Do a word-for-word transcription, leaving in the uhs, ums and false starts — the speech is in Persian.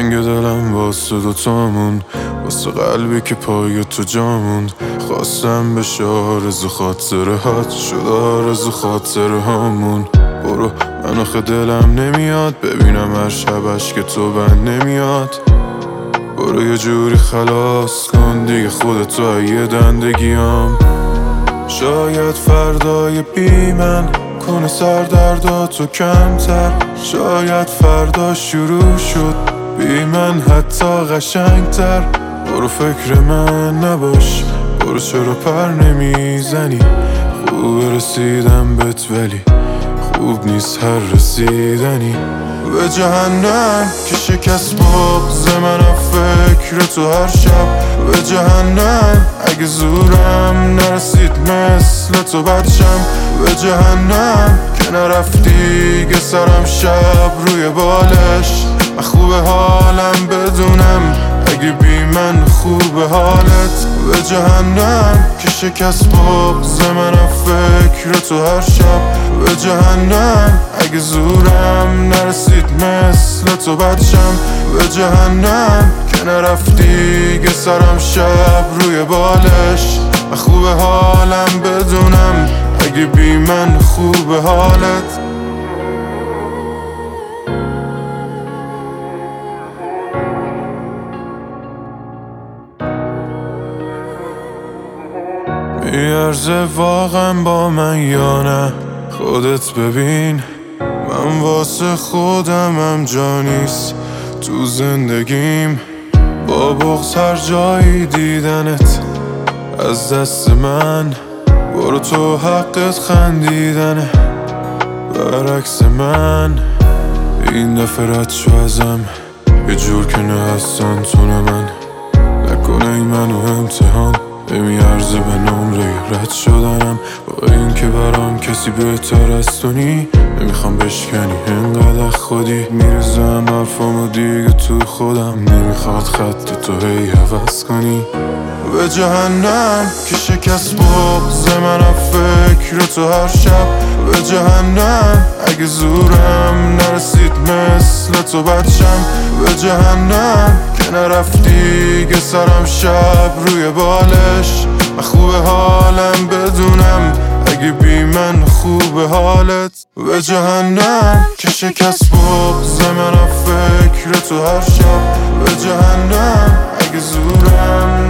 جنگ دلم واسه دوتامون، واسه قلبی که پای تو جاموند. خواستم بشه آرزو خاطرهات، شد آرزو خاطره هامون. برو من آخه دلم نمیاد ببینم هر شبش که تو بند نمیاد. برو یه جوری خلاص کن دیگه خودتو یه دندگیام. شاید فردای بی من کنه سردرداتو کمتر، شاید فردا شروع شد بی من حتی قشنگتر. برو فکر من نباش، برو چرا پر نمیزنی. خوب رسیدم بهت ولی خوب نیست هر رسیدنی. به جهنم که شکست بغض من فکر تو هر شب. به جهنم اگه زورم نرسید مثل تو بچم. به جهنم که نرفتی که سرم شب روی بالش. من خوب حالم بدونم اگه بی من خوب حالت. به جهنم که شکست بغض من فکر تو هر شب. به جهنم اگه زورم نرسید مثل تو بچم. به جهنم که نرفتی که سرم شب روی بالش. من خوب حالم بدونم اگه بی من خوب حالت. میارزه واقعا با من یا نه؟ خودت ببین من واسه خودمم جا نیست تو زندگیم. با بغض هر جایی دیدنت از دست من. برو تو حقت خندیدنه برعکس من. این دفعه رد شو ازم یه جور که نه هستن تو نه من. نکنه این منو امتحان نمیارزه به نمره رد شدنم. با این که برام کسی بهتر از تو نی. نمیخوام بشکنی انقدر خودی. میرزم حرفامو دیگه تو خودم. نمیخواد خط تو هی عوض کنی. به جهنم که شکست بغض من فکر تو هر شب. به جهنم اگه زورم نرسید مثل تو بچم. به جهنم که نرفتی که سرم شب روی بالش. من خوب حالم بدونم اگه بی من خوب حالت. به جهنم که شکست بغض من فکر تو هر شب. به جهنم اگه زورم